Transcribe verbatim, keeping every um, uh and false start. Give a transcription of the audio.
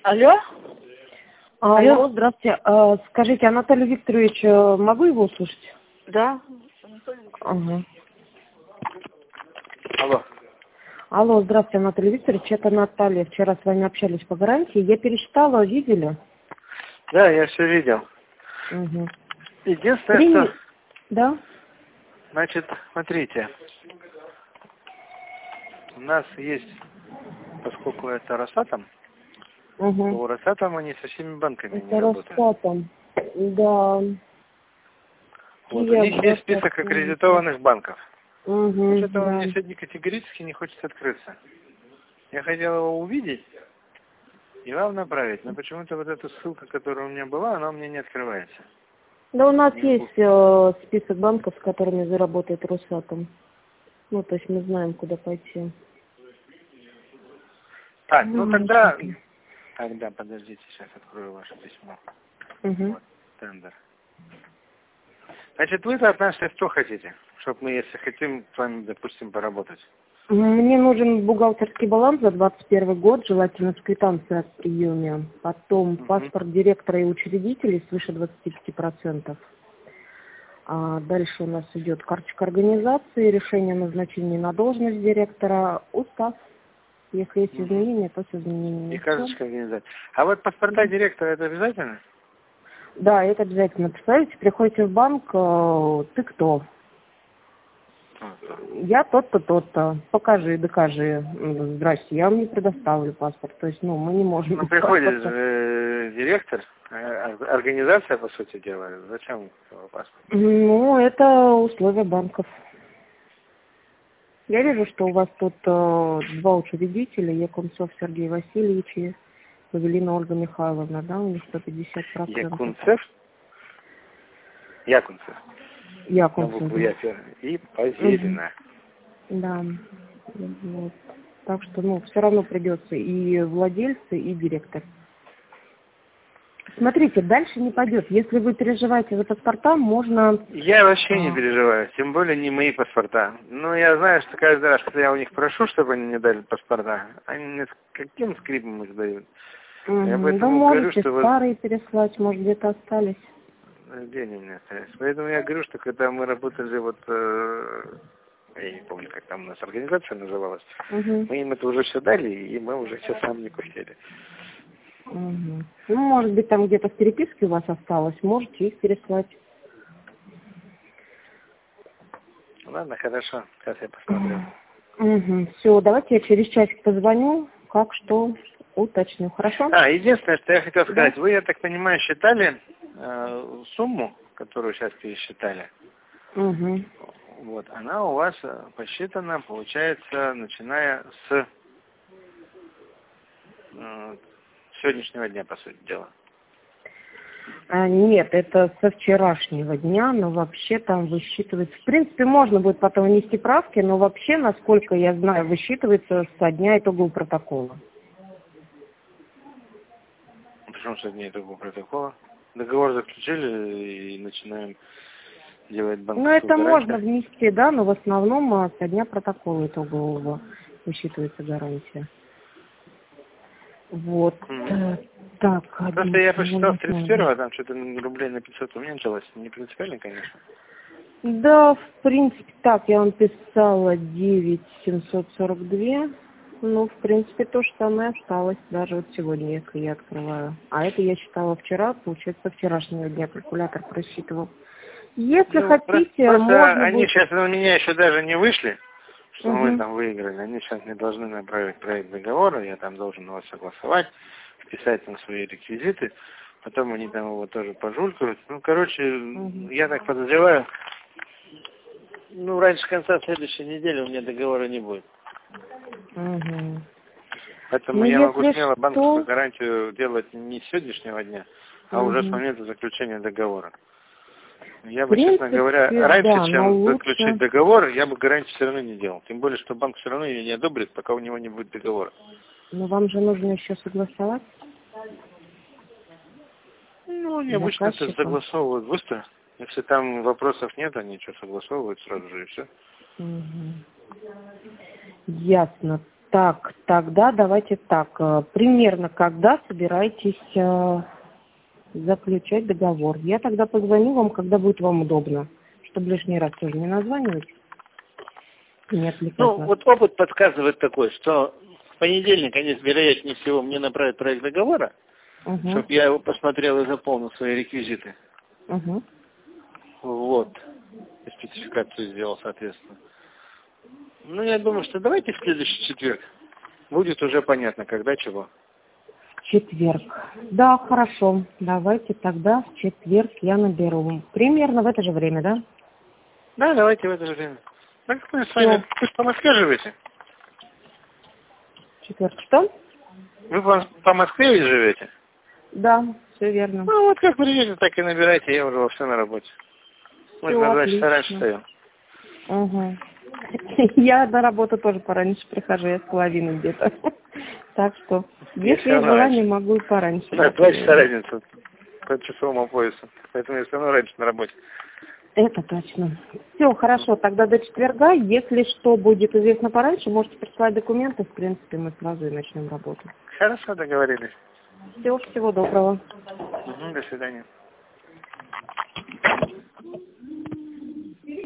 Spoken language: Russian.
Алло? Алло, Алло. здравствуйте. А, скажите, Анатолий Викторович, э, могу его услышать? Да. Ага. Алло. Алло, здравствуйте, Анатолий Викторович, это Наталья. Вчера с вами общались по гарантии. Я пересчитала, видели? Да, я все видел. Угу. Единственное, При... что... Да? Значит, смотрите. У нас есть, поскольку это Росатом, Угу. то у Росатома не со всеми банками не Это работают. Росатом. Да. Вот, у Киев, них есть список Росатом. аккредитованных банков. Угу, Что-то он да. мне сегодня категорически не хочет открыться. Я хотел его увидеть и вам направить, но почему-то вот эта ссылка, которая у меня была, она у меня не открывается. Да, у нас Не есть э, список банков, с которыми заработает Росатом. Ну, то есть мы знаем, куда пойти. Так, ну Ну, тогда... ладно. Тогда, подождите, сейчас открою ваше письмо. Угу. Вот, тендер. Значит, вы-то от нас сейчас что хотите? Чтобы мы, если хотим, с вами, допустим, поработать. Мне нужен бухгалтерский баланс за двадцать первый год, желательно с квитанцией от приема. Потом Угу. паспорт директора и учредителей свыше двадцати пяти процентов. А дальше у нас идет карточка организации, решение о назначении на должность директора, устав. Если есть Угу. изменения, то с изменениями. И карточка организации. А вот паспорта директора, это обязательно? Да, это обязательно. Представляете, приходите в банк, э, ты кто? Я тот-то, тот-то. Покажи, докажи. М, Здрасте, я вам не предоставлю паспорт. То есть, ну, мы не можем... Ну, без приходит паспорта. же директор, э, организация, по сути дела. Зачем его паспорт? Ну, это условия банков. Я вижу, что у вас тут э, два учредителя, Якунцов Сергей Васильевич и Павелина Ольга Михайловна, да, у них сто пятьдесят процентов. Якунцев? Якунцев. На Якунцев. букву Я и Павелина. Угу. Да. Вот. Так что, ну, все равно придется и владельцы, и директор. Смотрите, дальше не пойдет. Если вы переживаете за паспорта, можно... Я вообще не а... переживаю, тем более не мои паспорта. Но я знаю, что каждый раз, когда я у них прошу, чтобы они мне дали паспорта, они мне с каким скрипом их дают. Угу. Я Да поэтому можете говорю, что вот... старые переслать, может, где-то остались. Где они у меня остались? Поэтому я говорю, что когда мы работали вот... Э... Я не помню, как там у нас организация называлась. Угу. Мы им это уже все дали, и мы уже все сами не хотели. Угу. Ну, может быть, там где-то в переписке у вас осталось, можете их переслать. Ладно, хорошо, сейчас я посмотрю. Угу. Все, давайте я через часик позвоню, как что уточню, хорошо? А, единственное, что я хотел сказать, Да. вы, я так понимаю, считали э, сумму, которую сейчас пересчитали. Угу. Вот, она у вас посчитана, получается, начиная с э, сегодняшнего дня, по сути дела. А, нет, это со вчерашнего дня, но вообще там высчитывается. В принципе, можно будет потом внести правки, но вообще, насколько я знаю, высчитывается со дня итогового протокола. Почему со дня итогового протокола? Договор заключили и начинаем делать банковскую Ну, это гарантию. можно внести, да, но в основном а, со дня протокола итогового высчитывается гарантия. Вот. Mm-hmm. Так, Просто я посчитал с тридцать первого, там что-то рублей на пятьсот уменьшилось. Не принципиально, конечно. Да, в принципе, так, я вам писала девять семьсот сорок два. Ну, в принципе, то же самое осталось. Даже вот сегодня, если я открываю. А это я считала вчера, получается, со вчерашнего дня калькулятор просчитывал. Если Ну, хотите, просто можно они будет... сейчас у меня еще даже не вышли, что Угу. мы там выиграли. Они сейчас мне должны направить проект договора, я там должен его согласовать, вписать там свои реквизиты, потом они там его тоже пожулькают. Ну, короче, угу. Я так подозреваю, ну, раньше конца следующей недели у меня договора не будет. Угу. Поэтому ну, я могу что... смело банковскую гарантию делать не с сегодняшнего дня, а угу. уже с момента заключения договора. Я В бы, принципе, честно говоря, раньше, да, чем лучше... заключить договор, я бы гарантию все равно не делал. Тем более, что банк все равно ее не одобрит, пока у него не будет договора. Но вам же нужно еще согласовать. Ну, они обычно это согласовывают быстро. Если там вопросов нет, они что, согласовывают сразу же и все. Угу. Ясно. Так, тогда давайте так. э, Примерно когда собираетесь э, заключать договор? Я тогда позвоню вам, когда будет вам удобно, чтобы лишний раз тоже не названивать. Не отвлекать Ну, вас. вот опыт подсказывает такой, что в понедельник они, вероятнее всего, мне направят проект договора, Угу. чтобы я его посмотрел и заполнил свои реквизиты. Угу. Вот. И спецификацию сделал, соответственно. Ну, я думаю, что давайте в следующий четверг. Будет уже понятно, когда чего. Четверг. Да, хорошо. Давайте тогда в четверг я наберу. Примерно в это же время, да? Да, давайте в это же время. Так как мы с вами, вы же по Москве живете? Четверг что? Вы по, по Москве ведь живете? Да, все верно. Ну, вот как приедете, так и набирайте, я уже вовсю на работе. Мы же Всё на два часа раньше отлично. встаем. Угу. Я на работу тоже пораньше прихожу, я с половиной где-то. Так что, Я если все есть равно желание, раньше. могу и пораньше. Да, Да, два часа примерно. разница по часовому поясу. Поэтому я все равно раньше на работе. Это точно. Все, хорошо, тогда до четверга. Если что будет известно пораньше, можете присылать документы. В принципе, мы сразу и начнем работу. Хорошо, договорились. Все, всего доброго. Угу, до свидания.